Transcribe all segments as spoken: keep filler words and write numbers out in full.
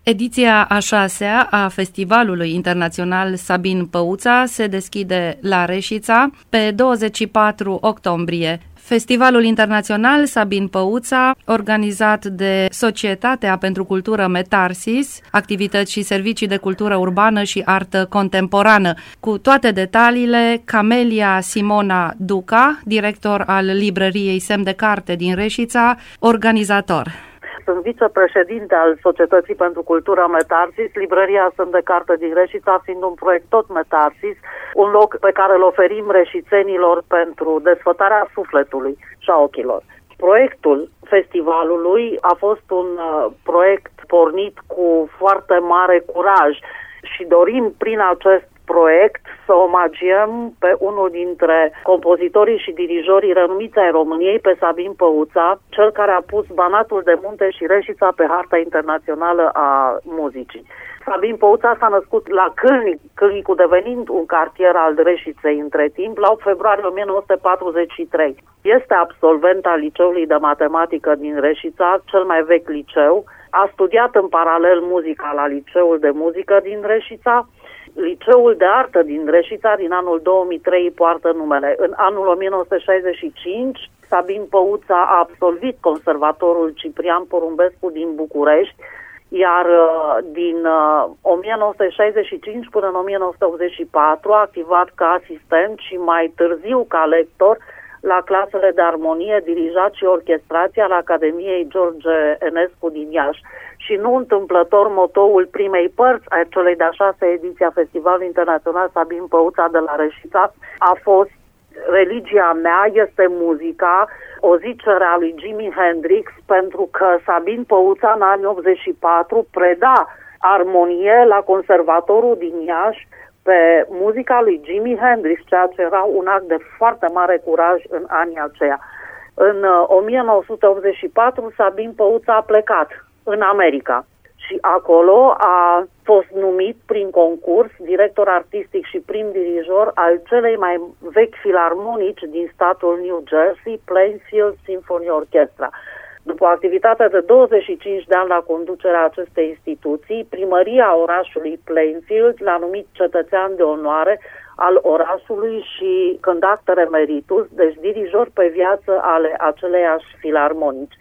Ediția a șasea a Festivalului Internațional Sabin Păuța se deschide la Reșița pe douăzeci și patru octombrie. Festivalul Internațional Sabin Păuța, organizat de Societatea pentru Cultură Metarsis, activități și servicii de cultură urbană și artă contemporană. Cu toate detaliile, Camelia Simona Duca, director al librăriei Semn de Carte din Reșița, organizator. Sunt vicepreședinte al Societății pentru Cultură Metarsis, librăria Semn de Carte din Reșița fiind un proiect tot Metarsis, un loc pe care îl oferim reșițenilor pentru desfătarea sufletului și a ochilor. Proiectul festivalului a fost un uh, proiect pornit cu foarte mare curaj și dorim prin acest proiect să omagiem pe unul dintre compozitorii și dirijorii renumiți ai României, pe Sabin Păuța, cel care a pus Banatul de Munte și Reșița pe harta internațională a muzicii. Sabin Păuța s-a născut la Câlnic, Câlnicul devenind un cartier al Reșiței între timp, la opt februarie o mie nouă sute patruzeci și trei. Este absolvent al Liceului de Matematică din Reșița, cel mai vechi liceu. A studiat în paralel muzica la Liceul de Muzică din Reșița. Liceul de Artă din Reșița din anul două mii trei poartă numele. În anul o mie nouă sute șaizeci și cinci, Sabin Păuța a absolvit Conservatorul Ciprian Porumbescu din București, iar din o mie nouă sute șaizeci și cinci până în o mie nouă sute optzeci și patru a activat ca asistent și mai târziu ca lector la clasele de armonie, dirijat și orchestrație al Academiei George Enescu din Iași. Și nu întâmplător, motoul primei părți a celei de-a șasea ediție a Festivalului Internațional Sabin Păuța de la Reșița a fost Religia mea este muzica, o zicere a lui Jimi Hendrix, pentru că Sabin Păuța în anii optzeci și patru preda armonie la Conservatorul din Iași pe muzica lui Jimi Hendrix, ceea ce era un act de foarte mare curaj în anii aceia. În o mie nouă sute optzeci și patru, Sabin Păuța a plecat în America și acolo a fost numit prin concurs director artistic și prim dirijor al celei mai vechi filarmonici din statul New Jersey, Plainfield Symphony Orchestra. După o activitate de douăzeci și cinci de ani la conducerea acestei instituții, primăria orașului Plainfield l-a numit cetățean de onoare al orașului și conductor emeritus, deci dirijor pe viață ale aceleiași filarmonici.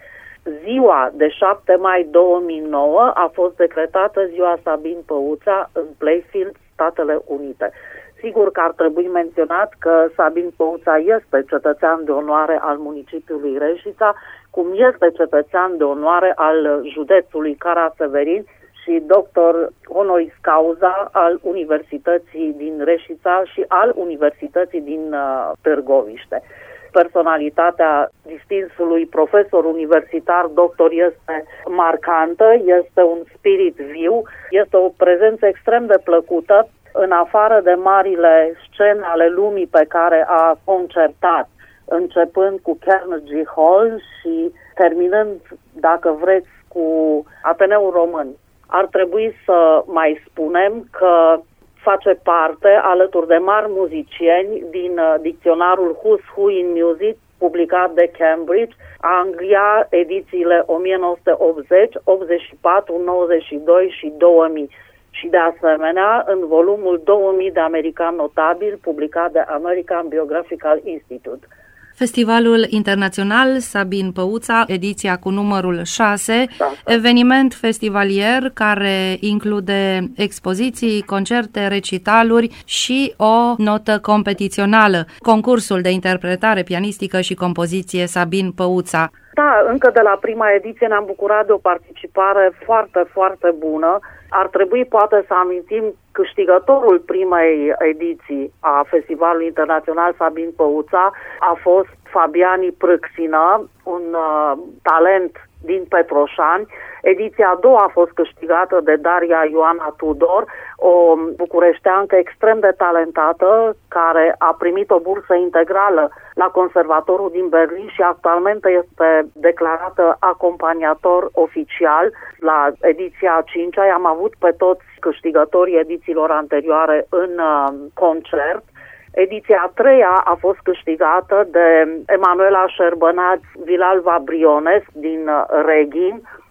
Ziua de șapte mai două mii nouă a fost decretată ziua Sabin Păuța în Plainfield, Statele Unite. Sigur că ar trebui menționat că Sabin Păuța este cetățean de onoare al municipiului Reșița, cum este cetățean de onoare al județului Cara-Severin și doctor honoris causa al Universității din Reșița și al Universității din uh, Târgoviște. Personalitatea distinsului profesor universitar, doctor, este marcantă, este un spirit viu, este o prezență extrem de plăcută în afară de marile scene ale lumii pe care a concertat, începând cu Carnegie Hall și terminând, dacă vreți, cu Ateneul Român. Ar trebui să mai spunem că face parte, alături de mari muzicieni, din uh, dicționarul Who's Who in Music, publicat de Cambridge, Anglia, edițiile o mie nouă sute optzeci, optzeci și patru, nouăzeci și doi și două mii. Și de asemenea, în volumul două mii de americani notabili, publicat de American Biographical Institute. Festivalul Internațional Sabin Păuța, ediția cu numărul șase, da, da. Eveniment festivalier care include expoziții, concerte, recitaluri și o notă competițională, concursul de interpretare pianistică și compoziție Sabin Păuța. Da, încă de la prima ediție ne-am bucurat de o participare foarte, foarte bună. Ar trebui poate să amintim câștigătorul primei ediții a Festivalului Internațional Sabin Păuța a fost Fabiani Prâxină, un uh, talent din Petroșani. Ediția a doua a fost câștigată de Daria Ioana Tudor, o bucureșteancă extrem de talentată care a primit o bursă integrală la Conservatorul din Berlin și actualmente este declarată acompaniator oficial. La ediția a cincea i-am avut pe toți câștigătorii edițiilor anterioare în uh, concert. Ediția a treia a fost câștigată de Emanuela Șerbănaț Vilalva Brionesc din Reghin,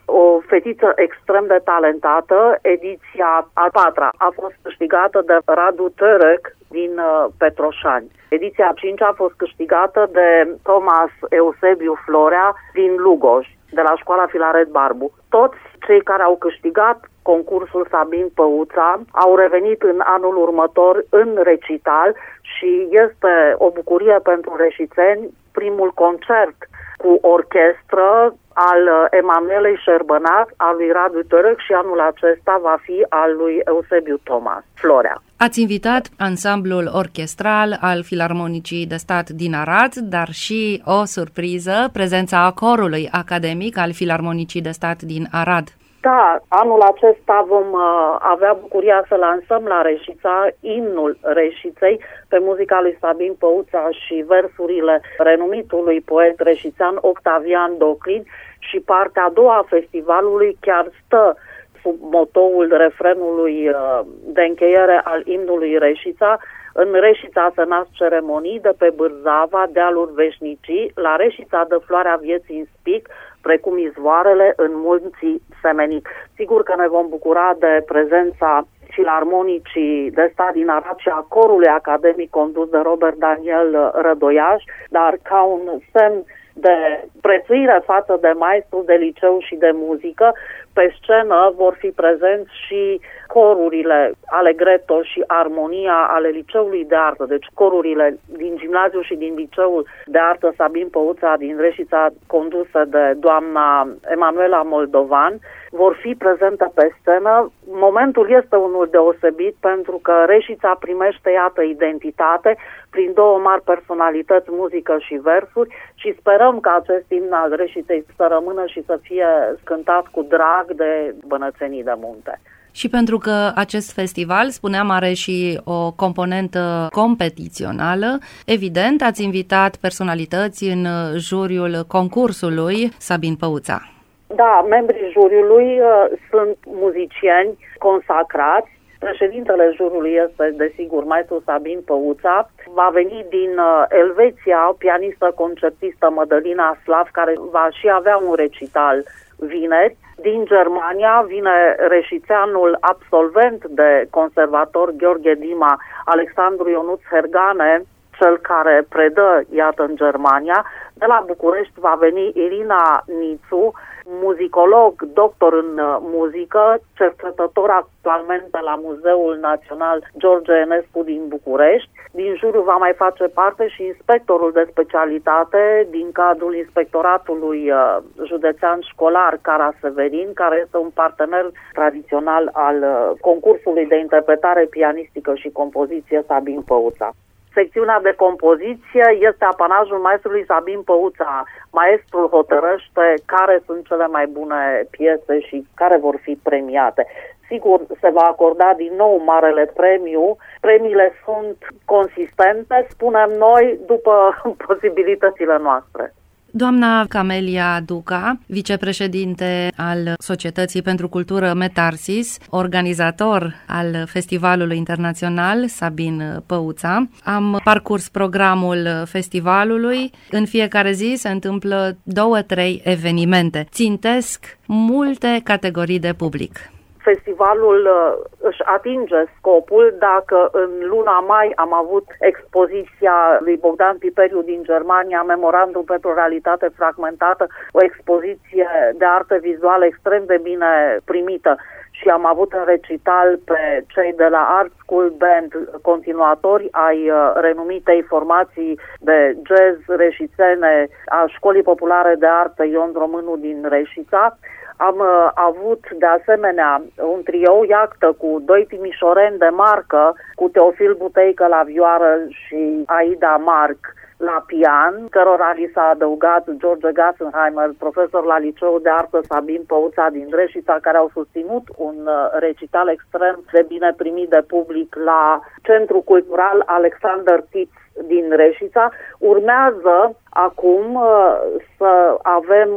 o fetiță extrem de talentată. Ediția a patra a fost câștigată de Radu Tărăc din Petroșani. Ediția a cincea a fost câștigată de Thomas Eusebiu Florea din Lugoj, de la școala Filaret Barbu. Toți cei care au câștigat concursul Sabin Păuța au revenit în anul următor în recital și este o bucurie pentru reșițeni primul concert cu orchestră al Emanuelei Șerbănac, al lui Radu Tărăc și anul acesta va fi al lui Eusebiu Thomas Florea. Ați invitat ansamblul orchestral al Filarmonicii de Stat din Arad, dar și o surpriză, prezența corului academic al Filarmonicii de Stat din Arad. Da, anul acesta vom uh, avea bucuria să lansăm la Reșița imnul Reșiței pe muzica lui Sabin Păuța și versurile renumitului poet reșițean Octavian Doclin și partea a doua a festivalului chiar stă sub motoul refrenului uh, de încheiere al imnului Reșița. În Reșița se nasc ceremonii de pe Bârzava, dealuri veșnicii, la Reșița dă floarea vieții în spic, precum izvoarele în munții Semenic. Sigur că ne vom bucura de prezența Filarmonicii de Stat din Arad și a corului academic condus de Robert Daniel Rădoiaș, dar ca un semn de prețuire față de maestru de liceu și de muzică, pe scenă vor fi prezenți și corurile Allegretto și Armonia ale Liceului de Artă, deci corurile din gimnaziu și din Liceul de Artă Sabin Păuța din Reșița, condusă de doamna Emanuela Moldovan, vor fi prezente pe scenă. Momentul este unul deosebit pentru că Reșița primește, iată, identitate prin două mari personalități, muzică și versuri, și sperăm că acest imn al Reșiței să rămână și să fie cântat cu drag de bănățenii de munte. Și pentru că acest festival, spuneam, are și o componentă competițională, evident, ați invitat personalități în juriul concursului Sabin Păuța. Da, membrii juriului uh, sunt muzicieni consacrați. Președintele juriului este, desigur, maestru Sabin Păuța. Va veni din uh, Elveția o pianistă concertistă Mădălina Slav, care va și avea un recital vineri. Din Germania vine reșițeanul absolvent de conservator Gheorghe Dima, Alexandru Ionuț Hergane, cel care predă, iată, în Germania. De la București va veni Irina Nițu, muzicolog, doctor în muzică, cercetător actualmente la Muzeul Național George Enescu din București. Din juriu va mai face parte și inspectorul de specialitate din cadrul Inspectoratului Județean Școlar Cara Severin, care este un partener tradițional al concursului de interpretare pianistică și compoziție Sabin Păuța. Secțiunea de compoziție este apanajul maestrului Sabin Păuța. Maestrul hotărăște care sunt cele mai bune piese și care vor fi premiate. Sigur, se va acorda din nou marele premiu. Premiile sunt consistente, spunem noi, după posibilitățile noastre. Doamna Camelia Duca, vicepreședinte al Societății pentru Cultură Metarsis, organizator al Festivalului Internațional Sabin Păuța. Am parcurs programul festivalului. În fiecare zi se întâmplă două, trei evenimente. Țintesc multe categorii de public. Festivalul își atinge scopul dacă în luna mai am avut expoziția lui Bogdan Piperiu din Germania, Memorandum pentru realitate fragmentată, o expoziție de artă vizuală extrem de bine primită, și am avut în recital pe cei de la Art School Band, continuatori ai renumitei formații de jazz reșițene a Școlii Populare de Artă Ion Românu din Reșița. Am uh, avut de asemenea un trio iactă cu doi timișoreni de marcă, cu Teofil Buteică la vioară și Aida Marc la pian, cărora li s-a adăugat George Gassenheimer, profesor la Liceul de Artă Sabin Păuța din Reșița, care au susținut un uh, recital extrem de bine primit de public la Centrul Cultural Alexander Titz din Reșița. Urmează acum să avem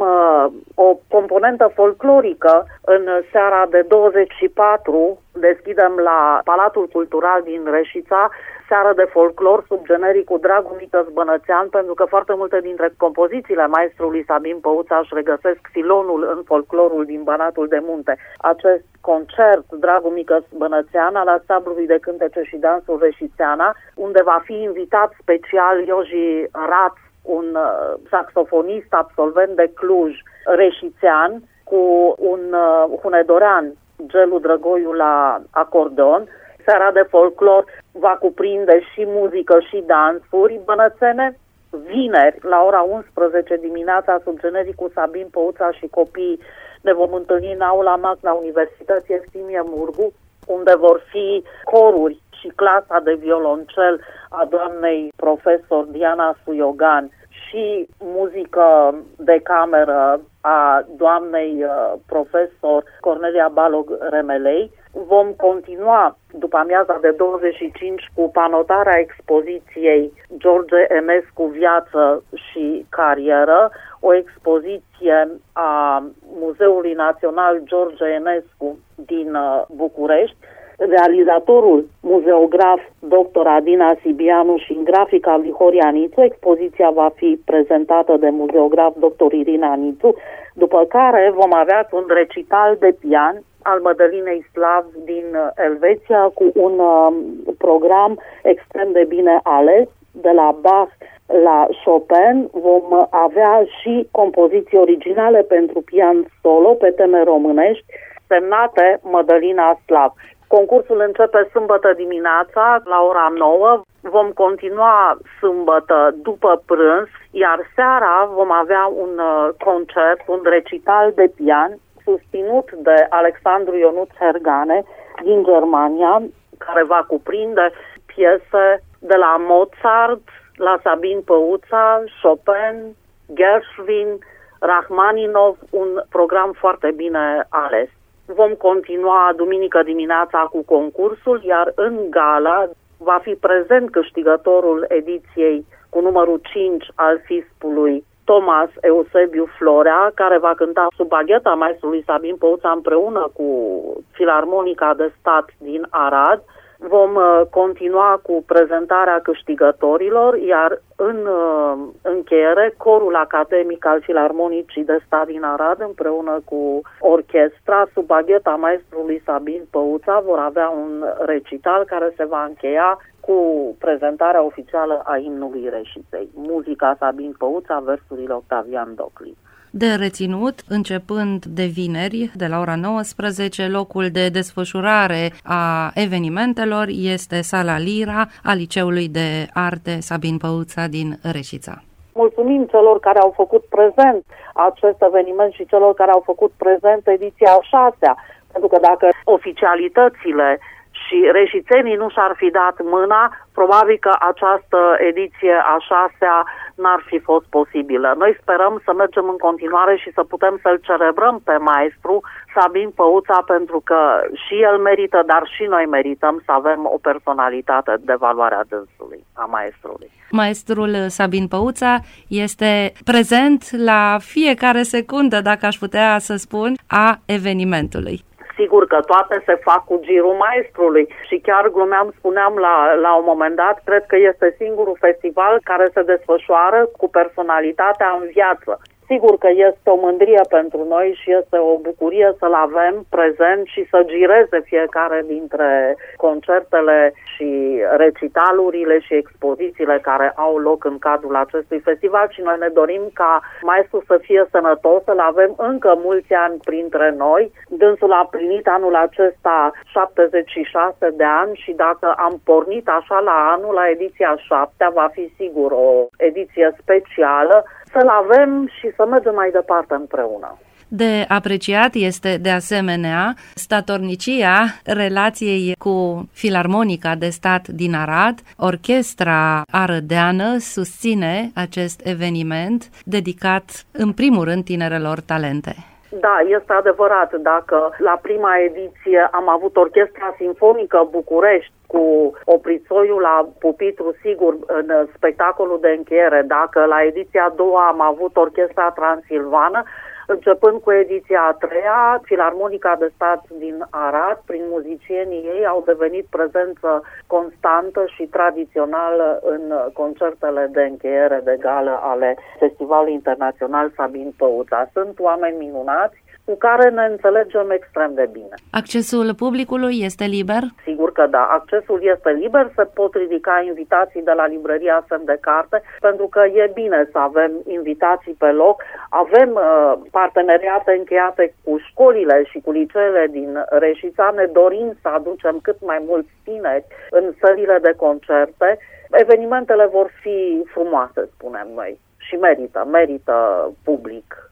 o componentă folclorică. În seara de douăzeci și patru deschidem la Palatul Cultural din Reșița seară de folclor sub genericul Dragul Mică Bănățean, pentru că foarte multe dintre compozițiile maestrului Sabin Păuța își regăsesc filonul în folclorul din Banatul de Munte. Acest concert, Dragul Mică Bănățean, al ansamblului de cântece și dansuri Reșițeana, unde va fi invitat special Ioji Raț, un saxofonist absolvent de Cluj, reșițean, cu un hunedorean, Gelu Drăgoiu, la acordeon. Seara de folclor va cuprinde și muzică și dansuri bănățene. Vineri, la ora unsprezece dimineața, sub genericul Sabin Păuța și copii, ne vom întâlni în aula magna Universității Eftimie Murgu, unde vor fi coruri și clasa de violoncel a doamnei profesor Diana Suiogan și muzică de cameră a doamnei profesor Cornelia Balog Remelei. Vom continua după amiaza de douăzeci și cinci cu panotarea expoziției George Enescu, Viață și Carieră, o expoziție a Muzeului Național George Enescu din București. Realizatorul muzeograf doctor Adina Sibianu și în grafica Vihoria Nițu. Expoziția va fi prezentată de muzeograf doctor Irina Nițu, după care vom avea un recital de pian al Mădălinei Slav din Elveția cu un uh, program extrem de bine ales, de la Bach la Chopin. Vom avea și compoziții originale pentru pian solo pe teme românești, semnate Mădălina Slav. Concursul începe sâmbătă dimineața la ora nouă, vom continua sâmbătă după prânz, iar seara vom avea un concert, un recital de pian susținut de Alexandru Ionuț Hergane din Germania, care va cuprinde piese de la Mozart, la Sabin Păuța, Chopin, Gershwin, Rachmaninov, un program foarte bine ales. Vom continua duminică dimineața cu concursul, iar în gala va fi prezent câștigătorul ediției cu numărul cinci al Fispului, Thomas Eusebiu Florea, care va cânta sub bagheta maestrului Sabin Păuța împreună cu Filarmonica de Stat din Arad. Vom uh, continua cu prezentarea câștigătorilor, iar în uh, încheiere, corul academic al Filarmonicii de Stat din Arad împreună cu orchestra sub bagheta maestrului Sabin Păuța vor avea un recital care se va încheia cu prezentarea oficială a imnului Reșiței. Muzica Sabin Păuța, versurile Octavian Docli. De reținut, începând de vineri, de la ora nouăsprezece, locul de desfășurare a evenimentelor este Sala Lira a Liceului de Arte Sabin Păuța din Reșița. Mulțumim celor care au făcut prezent acest eveniment și celor care au făcut prezent ediția a șasea, pentru că dacă oficialitățile și reșițenii nu și-ar fi dat mâna, probabil că această ediție a șasea n-ar fi fost posibilă. Noi sperăm să mergem în continuare și să putem să-l celebrăm pe maestru Sabin Păuța, pentru că și el merită, dar și noi merităm să avem o personalitate de valoare a dânsului, a maestrului. Maestrul Sabin Păuța este prezent la fiecare secundă, dacă aș putea să spun, a evenimentului. Sigur că toate se fac cu girul maestrului și chiar glumeam, spuneam la, la un moment dat, cred că este singurul festival care se desfășoară cu personalitatea în viață. Sigur că este o mândrie pentru noi și este o bucurie să-l avem prezent și să gireze fiecare dintre concertele și recitalurile și expozițiile care au loc în cadrul acestui festival și noi ne dorim ca maestru să fie sănătos, să-l avem încă mulți ani printre noi. Dânsul a plinit anul acesta șaptezeci și șase de ani și dacă am pornit așa la anul, la ediția șaptea, va fi sigur o ediție specială, să-l avem și să mergem mai departe împreună. De apreciat este de asemenea statornicia relației cu Filarmonica de Stat din Arad. Orchestra arădeană susține acest eveniment dedicat în primul rând tinerelor talente. Da, este adevărat. Dacă la prima ediție am avut Orchestra Sinfonică București cu Oprițoiul la pupitru, sigur, în spectacolul de încheiere, dacă la ediția a doua am avut Orchestra Transilvană, începând cu ediția a treia, Filarmonica de Stat din Arad, prin muzicienii ei, au devenit prezență constantă și tradițională în concertele de încheiere de gală ale Festivalului Internațional Sabin Păuța. Sunt oameni minunați cu care ne înțelegem extrem de bine. Accesul publicului este liber? Sigur că da, accesul este liber, se pot ridica invitații de la librăria Semn de Carte, pentru că e bine să avem invitații pe loc. Avem uh, parteneriate încheiate cu școlile și cu liceele din Reșița, ne dorim să aducem cât mai mulți tineri în sălile de concerte. Evenimentele vor fi frumoase, spunem noi, și merită, merită public.